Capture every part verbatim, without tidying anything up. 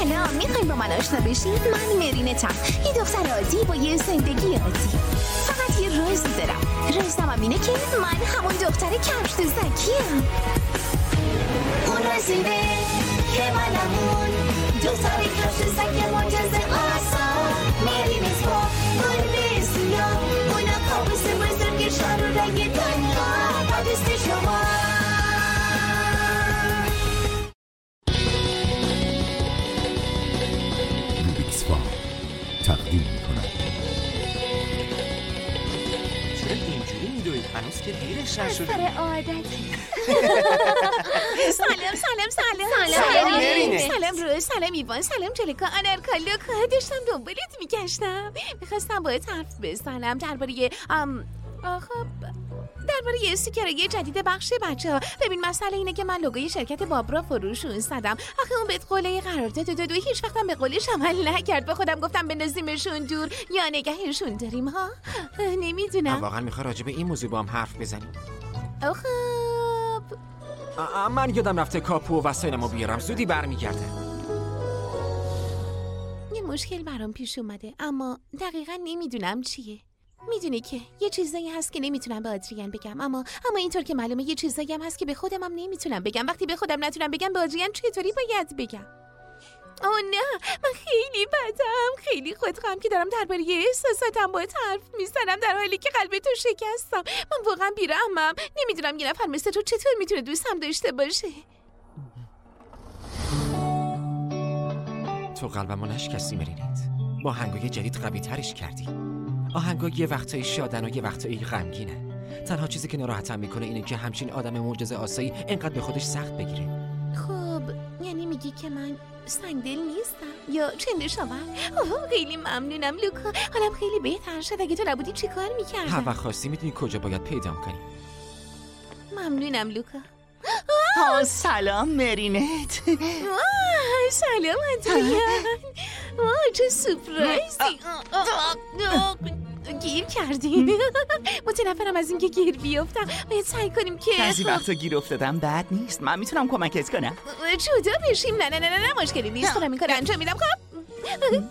سلام، میخواین با من آشنا بشید؟ من مرینتم، یه دختر عادی با یه زندگی عادی. فقط یه رازی دارم. رازم هم اینه که من همون دختر کفش زکیم. اون رازینه که منمون دختر کفش زک معجزه آسان. مرینت با گربه سیاه، اونا کابوس بزرگشان رو رنگ دنیا با دست شما. تقدیم میکنم. چرا اینجوری میدوید؟ هنوز که دیرش نشده. سر عادتی. سلام سلام سلام سلام مرینه. سلام روز، سلام ایوان، سلام جلیکا، آنرکالوکا. داشتم دنبالت میگشتم، میخواستم باید حرف بزنم درباره ام آخه درباره یه استیکرای جدید بخش بچه ها. ببین مسئله اینه که من لوگوی شرکت بابرا فروشون زدم. آخه اون بهت قوله قرارداد دو دو هیچ وقتم به قولش عمل نکرد. با خودم گفتم بندازیمشون دور یا نگهشون داریم ها. نمیدونم. واقعا میخوای راجع به این موضوع با هم حرف بزنیم؟ آخه من یادم رفته کاپو و وسایلمو بیارم، زودی برمیگرده. یه مشکل برام پیش اومده اما دقیقاً نمیدونم چیه. میدونی که یه چیزایی هست که نمیتونم به آدریان بگم، اما اما اینطور که معلومه یه چیزایی هم هست که به خودم هم نمیتونم بگم. وقتی به خودم نتونم بگم به آدریان چطوری باید بگم؟ اوه نه، من خیلی بدم، خیلی خودخواهم که دارم درباره احساساتم باید حرف میزنم در حالی که قلب تو شکستم. من واقعا بی‌رحمم. نمیدونم یه نفر مثل تو چطور میتونه دوستم داشته باشه. تو قلبمو نشکستی مرینت، با آهنگای جدید قوی ترش کردی. آهنگا یه وقتایی شادن و یه وقتایی غمگینه. تنها چیزی که ناراحتم میکنه اینه که همچین آدم معجزه آسایی اینقدر به خودش سخت بگیره. خب یعنی میگی که من سنگدل نیستم یا چنده شما؟ اوه خیلی ممنونم لوکا، حالم خیلی بهتر شد. اگه تو نبودی چی کار میکردم؟ هر وقت خواستی میدونی کجا باید پیدام کنی. ممنونم لوکا. آه سلام مرینت. آه سلام آدریان. آه چه سپرایزی. گیر کردیم. متنفرم از اینکه گیر بیافتم. باید سعی کنیم که بعضی وقتا گیر افتادم بد نیست. من میتونم کمکت کنم. جدا بشیم. نه نه نه نه مشکلی نیست. خودم این کار انجام میدم. خب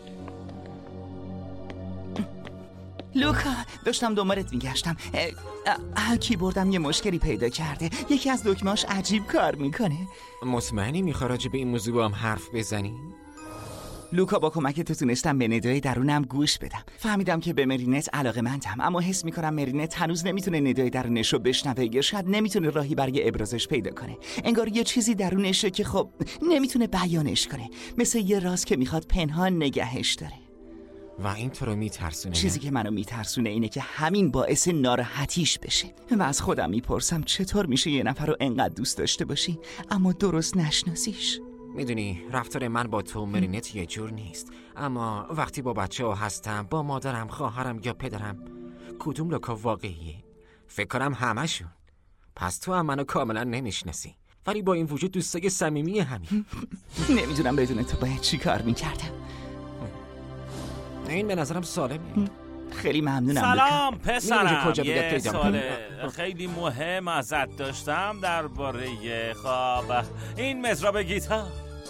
لوکا داشتم دنبالت میگشتم. کیبوردم یه مشکلی پیدا کرده. یکی از دکمه‌هاش عجیب کار میکنه. مطمئنی میخوای راجع به این موضوع با هم حرف بزنی؟ لوکا با کمک تو تونستم به ندای درونم گوش بدم. فهمیدم که به مرینت علاقه‌مندم، اما حس میکنم مرینت هنوز نمیتونه ندای درونش رو بشنوه یا شاید نمیتونه راهی برای ابرازش پیدا کنه. انگار یه چیزی درونشه که خب نمیتونه بیانش کنه، مثل یه راز که میخواد پنهان نگهش داره. و این تو رو میترسونه؟ چیزی که منو میترسونه اینه که همین باعث ناراحتیش بشه. و از خودم میپرسم چطور میشه یه نفر رو انقدر دوست داشته باشی اما درست نشناسیش. میدونی رفتار من با تو مرینت یه جور نیست، اما وقتی با بچه ها هستم، با مادرم، خواهرم یا پدرم، کدوم لوکا واقعیه؟ فکر کنم همشون. پس تو هم منو کاملا نمیشناسی، ولی با این وجود دوستای صمیمی همین. نمیدونم بدون تو باید چی کار میکردم. این به نظرم سالمه. خیلی ممنونم. سلام پسرم، کجا یه سوال خیلی مهم ازت داشتم درباره خواب این مزراب گیتار.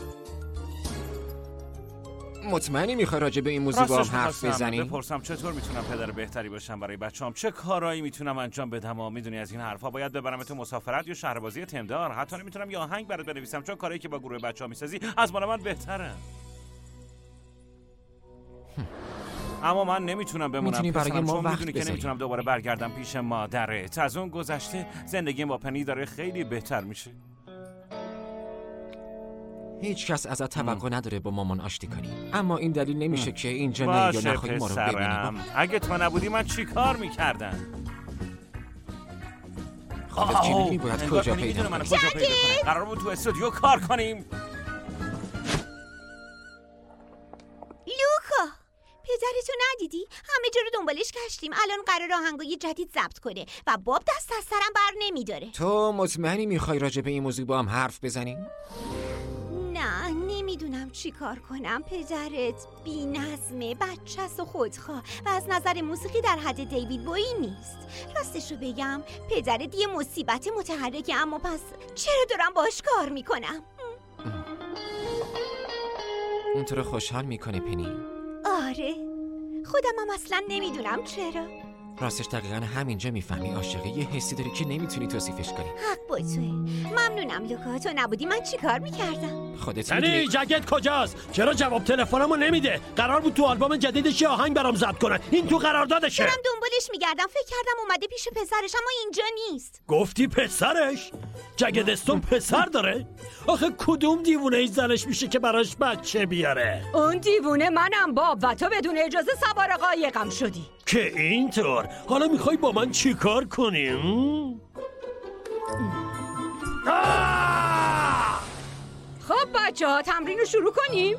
مطمئنی میخوای راجع به این موضوع با هم حرف بزنی؟ بپرسم چطور میتونم پدر بهتری باشم برای بچه‌ام، چه کارایی میتونم انجام بدم و میدونی از این حرفا. باید ببرم تو مسافرت یا شهربازی تمدار، حتی نمیتونم یه آهنگ برات بنویسم چون کارهایی که با گروه بچه‌ها میسازی از مال من بهتره. اما من نمیتونم بمونم برای ما چون میدونی که نمیتونم دوباره برگردم پیش مادرت. از اون گذشته زندگیم با پنی داره خیلی بهتر میشه. هیچ کس ازت توقع نداره با مامان آشتی کنی، اما این دلیل نمیشه که اینجا نری یا نخواهی ما رو ببینی. اگه تو نبودی من چی کار میکردم؟ خودت که میدونی باید کجا پیدا کنی. قرار بود تو استودیو کار کنیم. لوکا پدرتو ندیدی؟ همه جا رو دنبالش گشتیم. الان قرار آهنگای جدید ضبط کنه و باب دست از سرم بر نمیداره. تو مطمئنی میخوای راجع به این موضوع با هم حرف بزنی؟ نه نمیدونم چی کار کنم. پدرت بی نظمه، بچه‌ست و خودخواه و از نظر موسیقی در حد دیوید بویی نیست. راستش رو بگم پدرت یه مصیبت متحرکه، اما پس چرا دارم باش کار میکنم؟ اون تو رو خوشحال میکنه پنی؟ آره، خودم هم اصلا نمیدونم چرا. راستش دقیقا همینجا میفهمی عاشقه یه حسی داری که نمیتونی توصیفش کنی. حق با توه. ممنونم لوکا، تو نبودی من چی کار میکردم؟ خودت یعنی میدونی. جکت کجاست؟ چرا جواب تلفنمو نمیده؟ قرار بود تو آلبوم جدیدش یه آهنگ برام ضبط کنه. این تو قراردادشه. دارم دنبالش میگردم، فکر کردم اومده پیش پسرش اما اینجا نیست. گفتی پسرش؟ جگد استون پسر داره؟ آخه کدوم دیوونه ای زنش میشه که براش بچه بیاره؟ اون دیوونه منم باب و تو بدون اجازه سوار قایقم شدی. که اینطور؟ حالا میخوای با من چی کار کنیم؟ خب بچه ها تمرین رو شروع کنیم.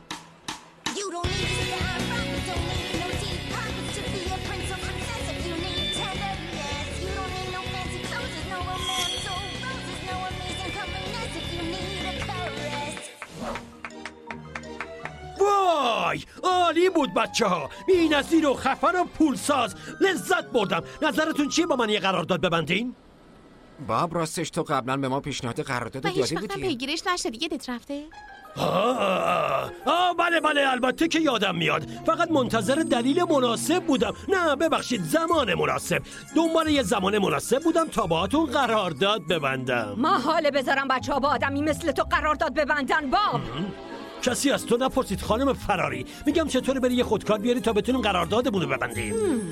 وای عالی بود بچه ها، بی نظیر و خفن و پولساز، لذت بردم. نظرتون چیه با من یه قرارداد ببندین؟ باب راستش تو قبلا به ما پیشنهاد قرارداد و داده هیچ وقتم بودی؟ پیگیرش نشدی یادت رفته؟ آه, آه بله بله البته که یادم میاد، فقط منتظر دلیل مناسب بودم. نه ببخشید زمان مناسب، دنبال یه زمان مناسب بودم تا باهاتون قرارداد ببندم. ما حاله بذارم بچه ها با آدمی مثل تو قرارداد ببندن باب. کسی از تو نپرسید خانم فراری، میگم چطوری بری یه خودکار بیاری تا بتونیم قراردادمون رو ببندیم.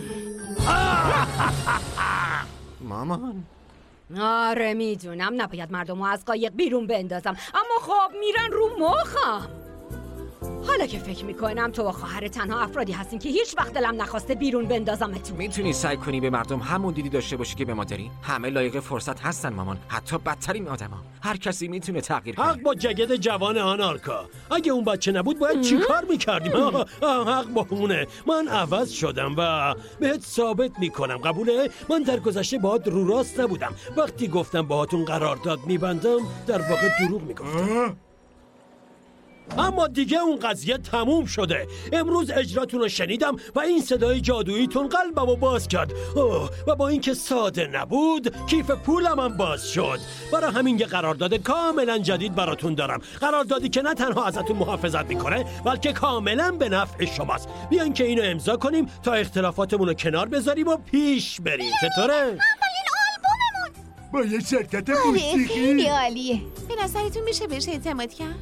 مامان آره میدونم نباید مردم رو از قایق بیرون بندازم، اما خب میرن رو مخم. حالا که فکر میکنم تو و خواهر تنها افرادی هستین که هیچ وقت دلم نخواسته بیرون بندازمتون. میتونی سعی کنی به مردم همون دیدی داشته باشی که به ما داری؟ همه لایق فرصت هستن مامان، حتی بدترین آدما. هر کسی میتونه تغییر کنه. حق با جگد جوان آنارکا. اگه اون بچه نبود باید چی کار میکردیم؟ آه آه حق با اونه. من عوض شدم و بهت ثابت میکنم قبوله؟ من در گذشته باهات رو راست نبودم. وقتی گفتم باهاتون قرارداد میبندم در واقع دروغ میگفتم. اما دیگه اون قضیه تموم شده. امروز اجراتون رو شنیدم و این صدای جادوییتون قلبمو باز کرد. اوه و با اینکه ساده نبود کیف پولم هم باز شد. برای همین یه قرارداد کاملا جدید براتون دارم. قراردادی که نه تنها ازتون محافظت میکنه بلکه کاملا به نفع شماست. بیاین که اینو امضا کنیم تا اختلافاتمون رو کنار بذاریم و پیش بریم. چطوره؟ اولین آلبوممون با یه شرکت آره موسیقی. خیلی عالیه. به نظرتون میشه بهش اعتماد کرد؟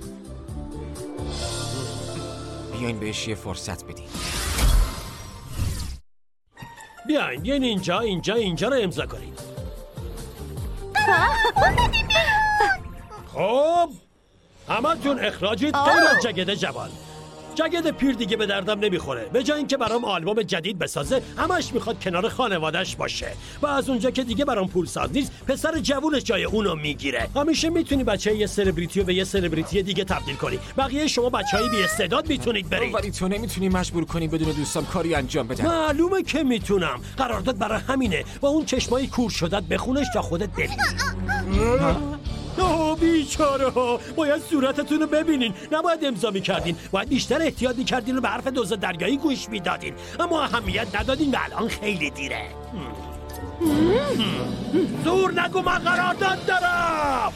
بیاین بهش یه فرصت بدین. بیاین بیاین اینجا اینجا اینجا رو امضا کنید. خب همتون اخراجید غیر از جگد جوان. جگد پیر دیگه به دردم نمیخوره. به جای اینکه برام آلبوم جدید بسازه همش میخواد کنار خانواده‌اش باشه و از اونجا که دیگه برام پول ساز نیست پسر جوونش جای اونو میگیره. همیشه میتونی بچه یه سلبریتی رو به یه سلبریتی دیگه تبدیل کنی. بقیه شما بچهای بی استعداد میتونید برید. ولی تو نمیتونی مجبور کنی بدون دوستام کاری انجام بدن. معلومه که میتونم. قرارداد برای همینه. با اون چشمای کور شدت بخونش تا خودت ببینی. اوه بیچاره ها، باید صورتتون رو ببینین. نباید امضا میکردین، باید بیشتر احتیاط میکردین و به حرف دوز دریایی گوش میدادین، اما اهمیت ندادین و الان خیلی دیره. زور نگو من قرارداد دارم.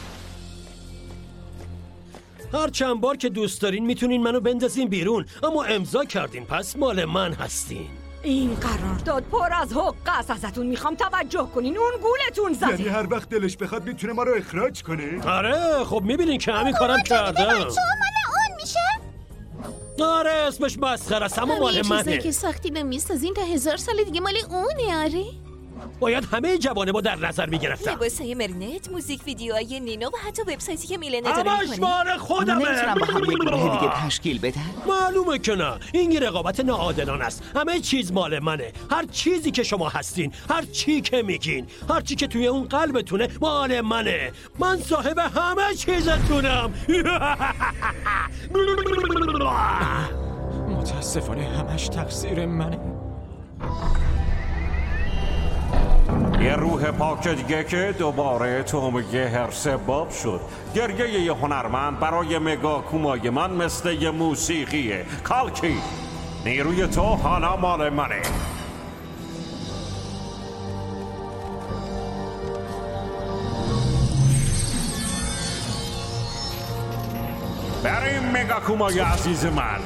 هر چند بار که دوست دارین میتونین منو بندازین بیرون، اما امضا کردین پس مال من هستین. این قرارداد پر از حق است. ازتون میخوام توجه کنین. اون گولتون زده. یعنی هر وقت دلش بخواد میتونه ما رو اخراج کنه؟ آره خب میبینین که همین کارم کردم. شما من اون میشه؟ آره اسمش مسخره است اما مال یه چیزایی منه. که ساختین و میسازین تا هزار سال دیگه مال اونه. آره باید همه جوانه با در نظر میگرفتم. لباسای مرینت، موزیک ویدیوهای نینو و حتی وبسایتی که میلن اداره همش میکنه. مال خودمه. نمیتونم با هم یه گروه دیگه تشکیل بدن؟ معلومه که نه. این یه رقابت ناعادلانه است. همه چیز مال منه. هر چیزی که شما هستین، هر چی که میگین، هر چی که توی اون قلبتونه مال منه. من صاحب همه چیزتونم. متاسفانه همش تقصیر منه. یه روح پاک دیگه که دوباره تو میگه هرس باب شد. گریه یه هنرمند برای مگا کومای من مثل یه موسیقیه. کالکی نیروی تو حالا مال منه. بریم مگاکومای عزیز من.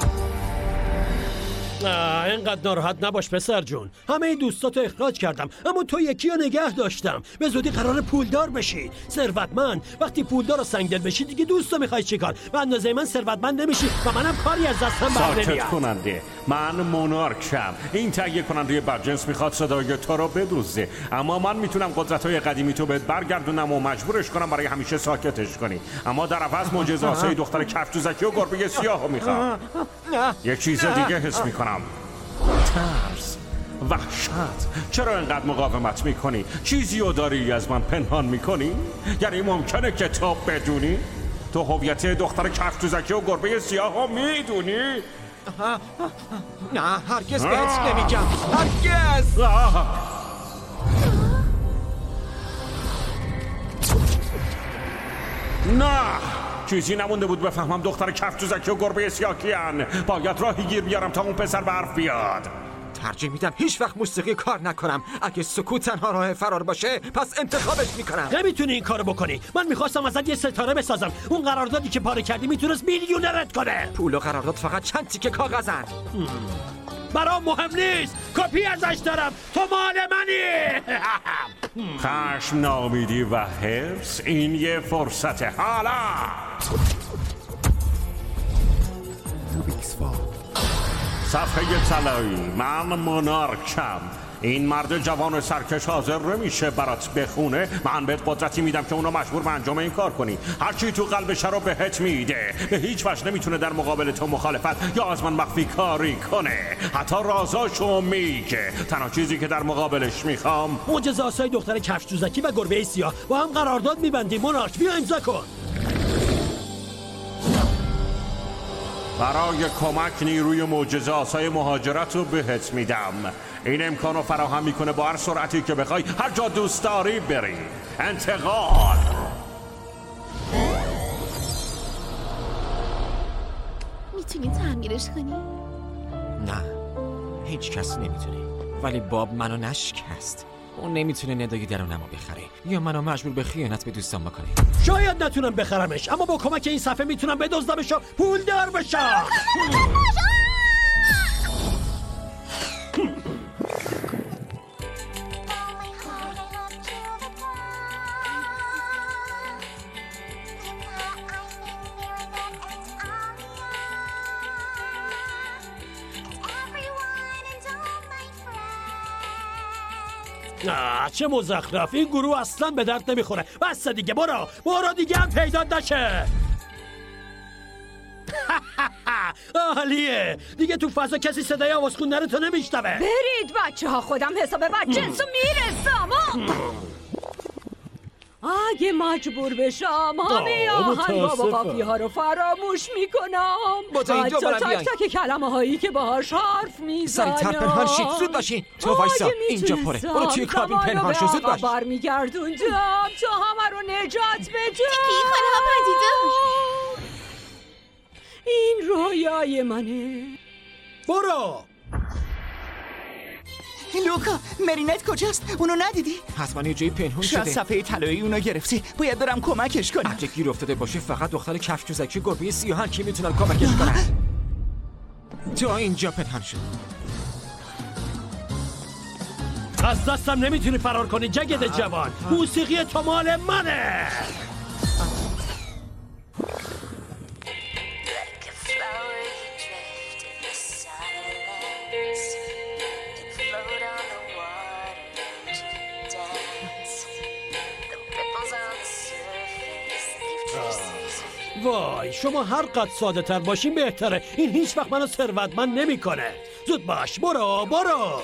نه اینقدر ناراحت نباش پسر جون. همه این دوستاتو اخراج کردم اما تو یکی رو نگه داشتم. به زودی قرار پولدار بشی، ثروتمند. وقتی پولدار و سنگدل بشی دیگه دوستو میخوای چیکار؟ به اندازه من ثروتمند نمیشی و منم کاری از دستم بر نمیاد. ساکت کننده. من مونارکم. این تهیه کننده بدجنس میخواد صدای تو رو بدوزه، اما من میتونم قدرت‌های قدیمی تو بهت برگردونم و مجبورش کنم برای همیشه ساکتش کنی. اما در عوض معجزه‌آسای دختر کفشوزکی و گربه سیاهو میخوام. یه چیز دیگه حس میکنم. ترس، وحشت. چرا اینقدر مقاومت میکنی؟ چیزی رو داری از من پنهان میکنی؟ یعنی ممکنه که تو بدونی؟ تو هویت دختر کفشوزکی و گربه سیاه رو میدونی؟ نه هرگز بهت نمیگم. هرگز. نه چیزی نمونده بود بفهمم دختر کفشوزکی و گربه سیاه کیان. باید راهی گیر بیارم تا اون پسر به حرف بیاد. ترجیح میدم هیچ وقت موسیقی کار نکنم. اگه سکوت تنها راه فرار باشه پس انتخابش میکنم. نمیتونی این کارو بکنی. من میخواستم ازت یه ستاره بسازم. اون قراردادی که پاره کردی میتونست میلیونرت کنه. پول و قرارداد فقط چند تیکه کاغذن. برام مهم نیست. کپی ازش دارم. تو مال منی. خشم، ناامیدی و حرص، این یه فرصته. حالا صفحه طلایی. من مونارکم. این مرد جوان سرکش حاضر نمیشه برات بخونه. من بهت قدرتی میدم که اونو مجبور به انجام این کار کنی. هرچی تو قلبش رو بهت میده. به هیچ وجه نمیتونه در مقابل تو مخالفت یا از من مخفی کاری کنه. حتی رازاشو میگه. تنها چیزی که در مقابلش میخوام معجزه‌آسای دختر کفش‌دوزکی و گربه سیاه. با هم قرارداد میبندیم. مونارک بیا امضا کن. برای کمک نیروی معجزه‌آسای مهاجرت رو بهت میدم. این امکان رو فراهم میکنه با هر سرعتی که بخوای هر جا دوست داری بری. انتقال. میتونی تعمیرش کنی؟ نه هیچ کس نمیتونه، ولی باب منو نشکست. اون نمیتونه ندای درونمو بخره یا منو مجبور به خیانت به دوستان بکنه. شاید نتونم بخرمش اما با کمک این صفحه میتونم بدزدمش و پولدار بشم. آه چه مزخرف. این گروه اصلا به درد نمیخوره. بس دیگه. برو برو دیگه هم پیدا نشه. عالیه. دیگه تو فضا کسی صدای آواز خوندن تو نمیشنوه. برید بچه ها، خودم حساب بدجنسو میرسم. اگه مجبور بشم همه آهنگا و قافیه ها رو فراموش میکنم. حتی تک تک کلمه هایی که باهاش حرف میزنم. سریعتر پنهان شید. زود باشین. تو وایسا اینجا پره. برو توی کابین پنهان شو. زود باش. خبر میگردوندم تا همه رو نجات بدم. کی خانها پدیدار. این رویای منه. برو. لوکا مرینت کجاست؟ اونو ندیدی؟ حتما یه جایی پنهون شده. شاید صفحه طلایی اونو گرفتی. باید برم کمکش کنم. اگه گیر افتاده باشه فقط دختر کفشوزکی گربه سیاهن که میتونن کمکش کنن. تو اینجا پنهان شد. از دستم نمیتونی فرار کنی جگد جوان. موسیقی تو مال منه. وای شما هر قد ساده تر باشین بهتره. این هیچ وقت منو ثروتمند نمیکنه. زود باش. برو برو.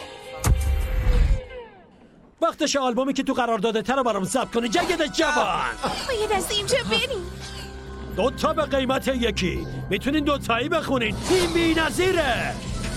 وقتش آلبومی که تو قرار داده تر رو برام ضبط کنی جگد جوان. باید از اینجا بریم. دو تا به قیمت یکی. میتونین دو تایی بخونین. این بی‌نظیره.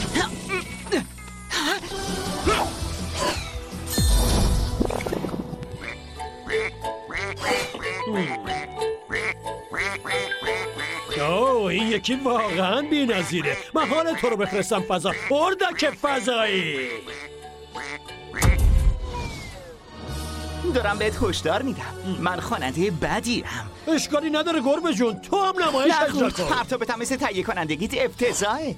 اوه این یکی واقعا بی‌نظیره. من حال تو رو بفرستم فضا. اردک فضایی. دارم بهت هشدار میدم. من خواننده بدیم. اشکالی نداره گربه جون، تو هم نمایش اجرا کن. پرتابت هم مثل تهیه کنندگیت افتضاحه.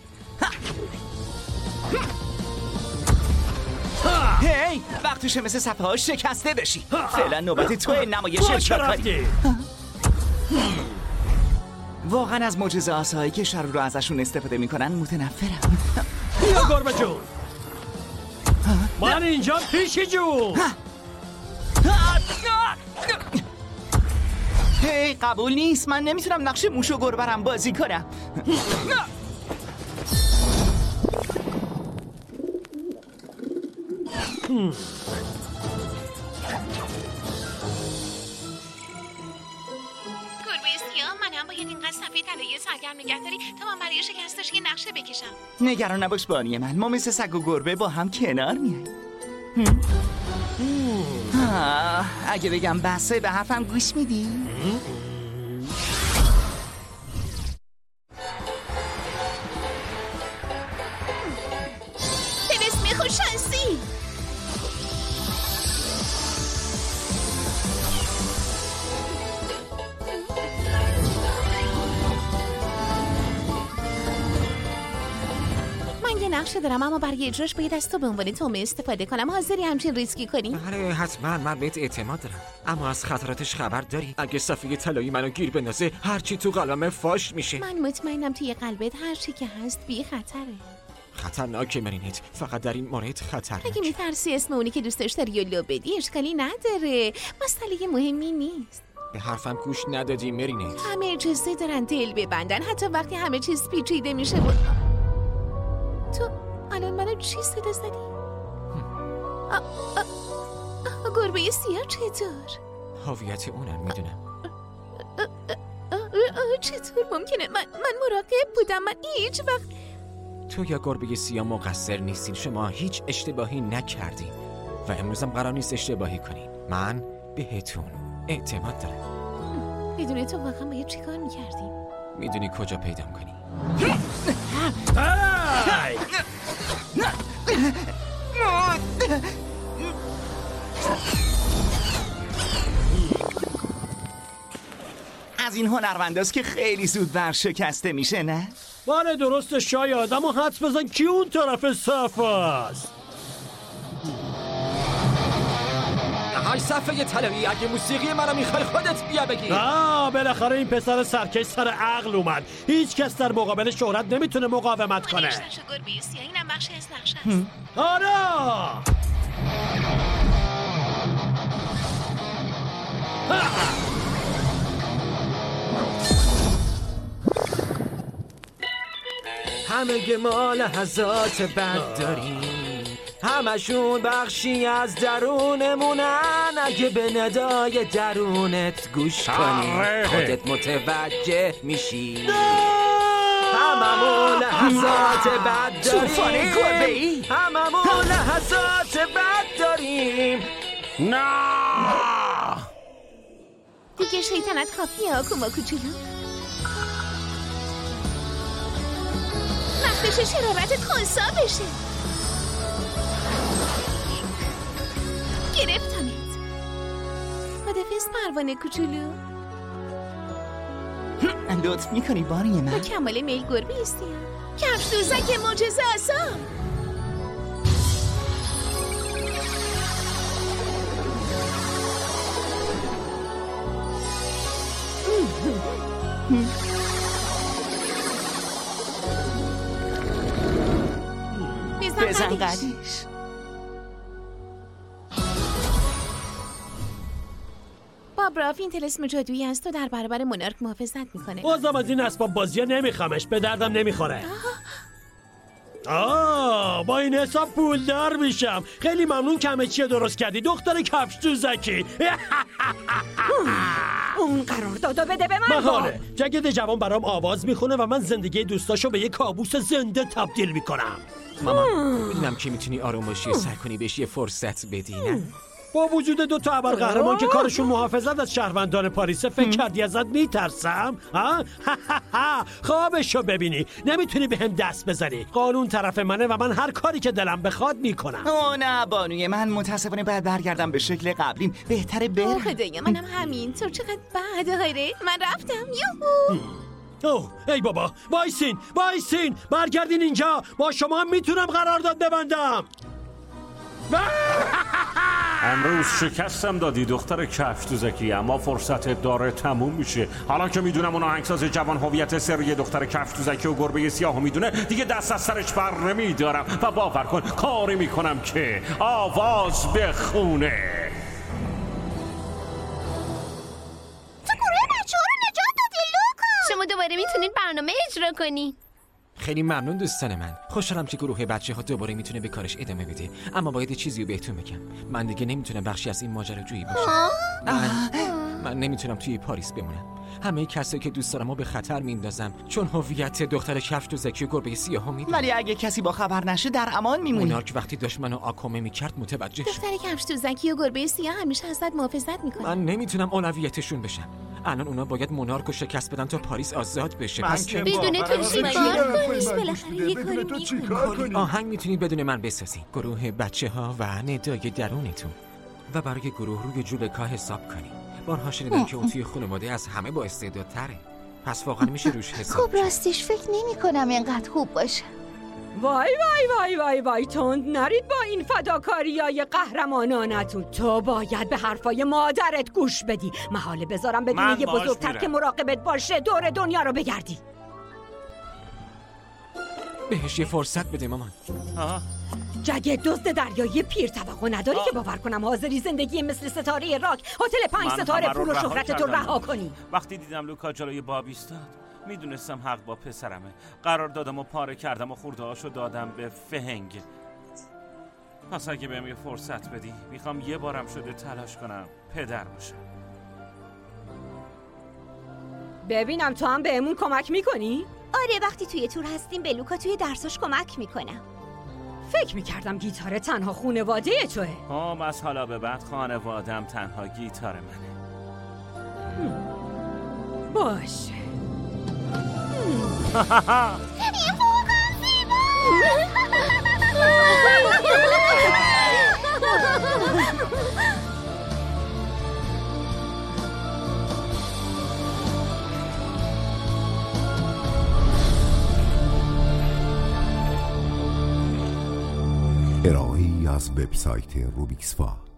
هی وقتشه مثل صفحه ها شکسته بشی. فعلا نوبت توی نمایش اجرا کنی. واقعا از معجزه آسایی که شرور رو ازشون استفاده میکنن متنفرم. بیا گربه جون، من اینجا پیشی جون. هی قبول نیست. من نمیتونم نقش موش و گربرم بازی کنم. من هم باید اینقدر صفحه طلایی سرگرم نگه داری تا من برای شکستش یه نقشه بکشم. نگران نباش بانی من، ما مثل سگ و گربه با هم کنار میاییم. اگه بگم بسه به حرفم گوش میدی؟ طلسم خوششانسی. یه نقشه دارم اما برای اجراش باید از تو به عنوان تومه استفاده کنم. حاضری همچین ریسکی کنی؟ بله حتما، من بهت اعتماد دارم. اما از خطراتش خبر داری؟ اگه صفحه طلایی منو گیر بندازه هرچی تو قلبم فاش میشه. من مطمئنم توی قلبت هر چی که هست بی خطره. خطرناکه مرینت، فقط در این مورد خطرناکه. اگه میترسی اسم اونی که دوستش داری یا لو بدی اشکالی نداره، مسئله مهمی نیست. به حرفم گوش ندادی مرینت. همه اجازه دارن دل ببندن حتی وقتی همه چیز پیچیده میشه. با... تو الان منو چی صدا زدی؟ گربه سیاه چطور؟ هویت اونم میدونم. چطور ممکنه؟ من من مراقب بودم. من هیچ وقت. تو یا گربه سیاه مقصر نیستین. شما هیچ اشتباهی نکردین و امروزم قرار نیست اشتباهی کنین. من بهتون اعتماد دارم. بدون تو واقعا باید چی کار میکردیم؟ میدونی کجا پیدام کنی. از این هنرمنداست که خیلی زود ورشکسته میشه نه؟ بله درسته شاید، اما حدس بزن کی اون طرف صفحه است؟ های صفحه طلایی، اگه موسیقی منو میخوای خودت بیا بگی. آه بالاخره این پسر سرکش سر عقل اومد. هیچ کس در مقابل شهرت نمیتونه مقاومت کنه. اینم بخشی از نقشه است. آره همه ما لحظات بد داریم، همشون بخشی از درونمونن. اگه به ندای درونت گوش کنی خودت متوجه میشی. هممون لحظات بد داریم، هممون لحظات بد داریم. نه دیگه شیطنت کافیه آکوما کوچولو. وقتشه شرارتت خونسا بشه. گرفتمت. خدافظ پروانه کوچولو. لطف میکنی باری من؟ با کمال میل گربه سیاه، کفش دوزک معجزه آسا. بزن قدیش. بابراف این طلسم جادویی است و در برابر مونارک محافظت میکنه. بازم از این اسباب بازی نمیخوامش، به دردم نمیخوره. آه با این حساب پولدار میشم. خیلی ممنون که همه چیه درست کردی دختر کفش دوزکی. اون قرار دادا بده به من. محاله. جگد جوان برام آواز میخونه و من زندگی دوستاشو به یه کابوس زنده تبدیل میکنم. ماما میدونم که میتونی آروم باشی، سر کنی بهش یه فرصت بدی نه؟ با وجود دو تا ابرقهرمان که کارشون محافظت از شهروندان پاریسه فکر کردی ازت میترسم؟ ها؟ خوابشو ببینی. نمیتونی به هم دست بزنی. قانون طرف منه و من هر کاری که دلم بخواد میکنم. اوه نه بانوی من، متاسفانه بعد برگردم به شکل قبلیم. بهتره برم. خدایا منم همینطور. چقدر بده غیره. من رفتم. یوهو. اوه ای بابا، وایسین وایسین، برگردین اینجا. با شما هم میتونم قرارداد ببندم. امروز شکستم دادی دختر کفش‌دوزکی، اما فرصت داره تموم میشه. حالا که میدونم اون آهنگساز جوان هویت سری دختر کفش‌دوزکی و گربه سیاهو میدونه، دیگه دست از سرش بر نمیدارم و باور کن کاری میکنم که آواز بخونه. تو گروه بچه‌ها رو نجات دادی لوکا. شما دوباره میتونید برنامه اجرا کنی. خیلی ممنون دوستان من. خوشحالم که گروه بچه ها دوباره میتونه به کارش ادامه بده. اما باید چیزی رو بهتون بگم. من دیگه نمیتونم بخشی از این ماجراجویی باشم. من, من نمیتونم توی پاریس بمونم. همه کسایی که دوست دارم رو به خطر میندازم چون هویت دختر کفش‌دوزکی و گربه سیاهو میدونم. ولی اگه کسی با خبر نشه در امان میمونی. مونارک وقتی داشت منو آکومه میکرد متوجه شد. دختر کفش‌دوزکی و گربه سیاه همیشه ازت محافظت میکنه. من نمیتونم اولویتشون بشم. الان اونا باید مونارک رو شکست بدن تا پاریس آزاد بشه. پس که بدون تو چیکار کنی؟ بالاخره یه کاری میکنی. آهنگ میتونید بدون من بسازین. گروه بچه ها و ندای درونتون. و برای گروه روی جولکا حساب کنی. بارها شنیدم که اون توی خانواده از همه با استعدادتره. پس واقعا میشه روش حساب. خب راستش فکر نمی کنم اینقدر خوب باشه. وای وای وای وای وای تند نرید با این فداکاریای قهرمانانتون. تو باید به حرفای مادرت گوش بدی. محاله بذارم بدون یه بزرگتر که مراقبت باشه دور دنیا رو بگردی. بهش یه فرصت بده مامان. آه. جگه دزد دریایی پیر توقع نداری آه. که باور کنم حاضری زندگی مثل ستاره راک هتل پنج ستاره پول و شهرتتو رها کنی. وقتی دیدم لوکا جلوی باب ایستاد میدونستم حق با پسرمه. قرار دادم و پاره کردم و خورده هاشو دادم به فهنگ. پس اگه بهم یه فرصت بدی میخوام یه بارم شده تلاش کنم پدر باشم. ببینم تو هم بهمون کمک میکنی؟ آره وقتی توی تور هستیم به لوکا توی درساش کمک میکنم. فکر میکردم گیتار تنها خانواده توه. هم از حالا به بعد خانوادم تنها گیتار منه. باشه. این واقعا ارائه‌ای از وبسایت روبیکس فا.